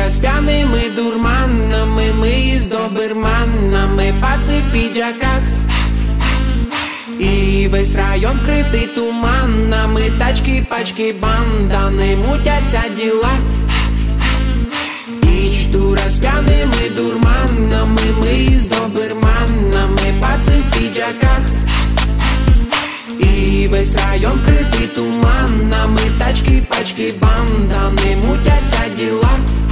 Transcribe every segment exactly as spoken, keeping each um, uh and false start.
дура з п'яними дурманами, ми з доберманами, паци в піджаках. І весь район вкритий туманами, тачки, пачки, бандани, мутяться діла. Ніч дура з п'яними дурманами, ми з доберманами, паци в піджаках. І весь район вкритий туманами, тачки, пачки, бандани, мутяться діла.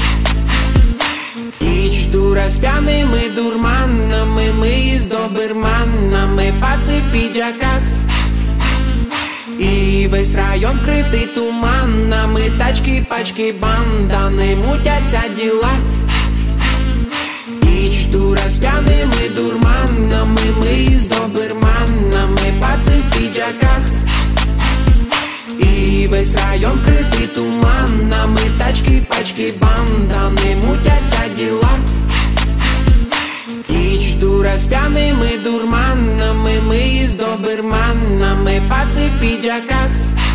Ніч дура з п'яними дурманами, ми з доберманами, паци в піджаках. І весь район вкритий туманами, тачки, пачки, бандани, мутяться діла. Ніч дура з п'яними дурманами, ми з доберманами, паци в піджаках. І весь район вкритий туманами, тачки, пачки, бандани, мутяться діла. Ніч дура з п'яними дурманами, ми з доберманами, паци в піджаках.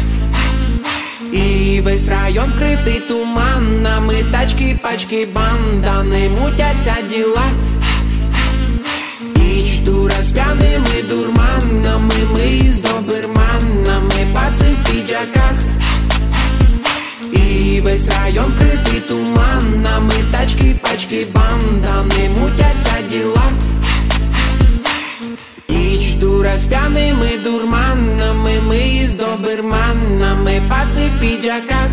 І весь район вкритий туманами, тачки, пачки, бандани, мутяться діла. Ніч дура з п'яними дурманами, ми з доберманами, паци в піджаках. І весь район вкритий туманами, тачки, пачки, бандани, мутяться діла. Ніч дура з п'яними дурманами, ми з доберманами, паци в піджаках.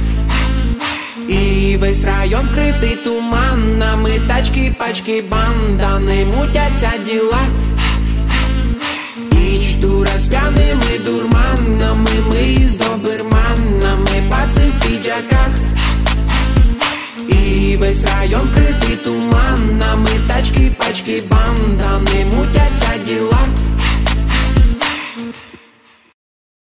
І весь район вкритий туманами, тачки, пачки, бандани, мутяться діла. Ніч дура з п'яними дурманами, ми з доберманами, паци в піджаках. І весь район вкритий туманами, тачки, пачки, бандани, мутяться діла.